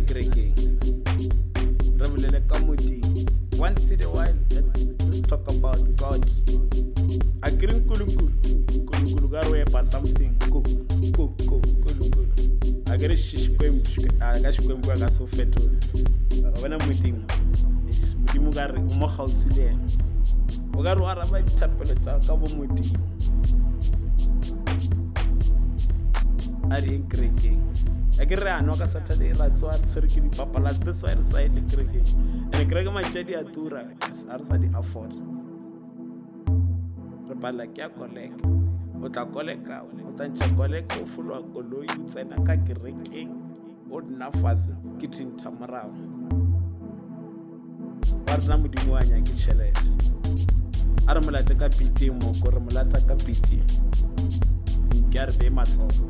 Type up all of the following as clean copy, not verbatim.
kerekeng re bolele ka Modimo. Once in a while let's talk about God. A ke re nkulunkulu ka re epa something nkulunkulu a ke re ka Xikwembu ka so fetola bona Modimo ka re o mo gausi le ena o ka re wa raba dithapelo tsa ka bo Modimo a re kerekeng a ke re ano ka Saturday ra tswa re tshwere ke dipapala that's why re sa ile kerekeng ene kereke matšadi a tura a re sa di afford re pala ke ya koleka o tla koleka o tantša koleka o folwa koloi o tsena ka kerekeng o dina fase ke thintha morago ba rena Modimo wa nyake tšhelete a re molate ka piti moko re molata ka piti ke a re be matsogo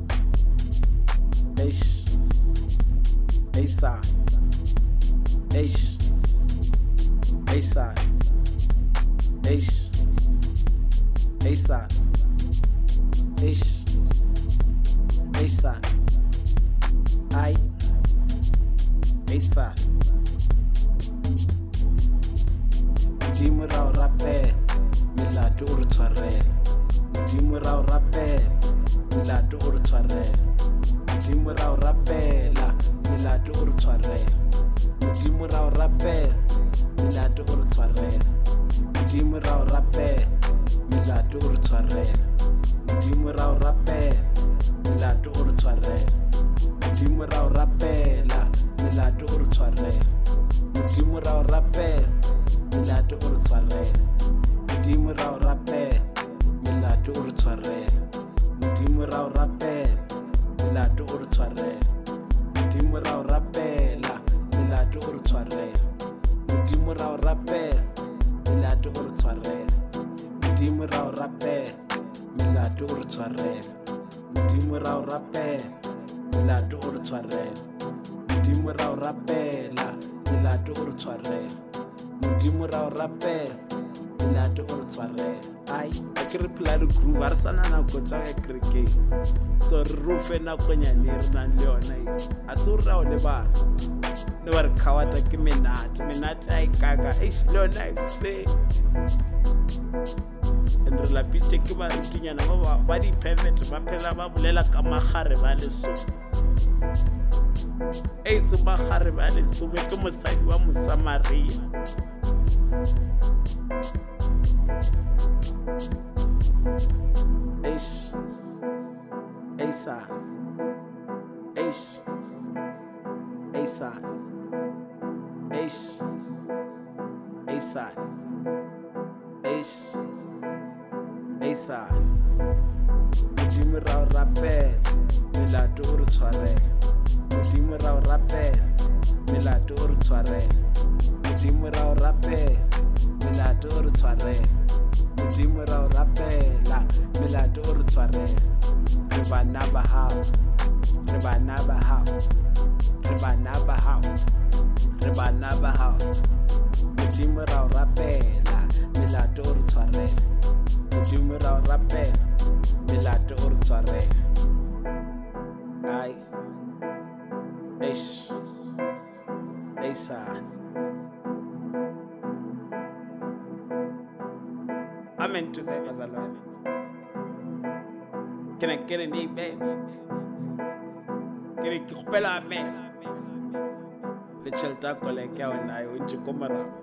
Modimo ra o rapela melato o re tshwarela Modimo ra o rapela melato o re tshwarela Modimo ra o rapela melato o re tshwarela Modimo ra o rapela melato o re tshwarela Modimo ra o rapela melato o re tshwarela Modimo ra o rapela melato o re tshwarela Modimo ra o rapela melato o re tshwarela Modimo ra o rapela melato o re tshwarela Modimo ra o rapela melato o re tshwarela Modimo ra o rapela melato o re tshwarela Modimo ra o rapela melato o re tshwarela Modimo ra o rapela melato o re tshwarela Modimo ra o rapela melato o re tshwarela Modimo ra o rapela melato o re tshwarela Modimo ra o rapela melato o re tshwarela Modimo ra o rapela melato o re tshwarela ai a ke re phela le groove a re sana nako tša ya kerekeng so re rufe nakonyane re nang le yona a se o ra o le bana le ba re khawata ke menate a e kaka le yona e fe and re lapitše ke barutinyana ba di-permit ba phela ba bolela ka magare ba lesome se magare ba lesome ke mosadi wa Mosamaria Modimo ra o rapela melato o re tshwarela Modimo ra o rapela melato o re tshwarela Modimo ra o rapela melato o re tshwarela Modimo ra o rapela melato o re tshwarela re bana ba hao re bana ba hao re bana ba hao re bana ba hao Modimo ra o rapela melato o re tshwarela Modimo ra o rapela melato o re tshwarela ai Amen to them as a Lord. Can I get an amen? Can I get an amen? Le chelta koleka ona yo nje komara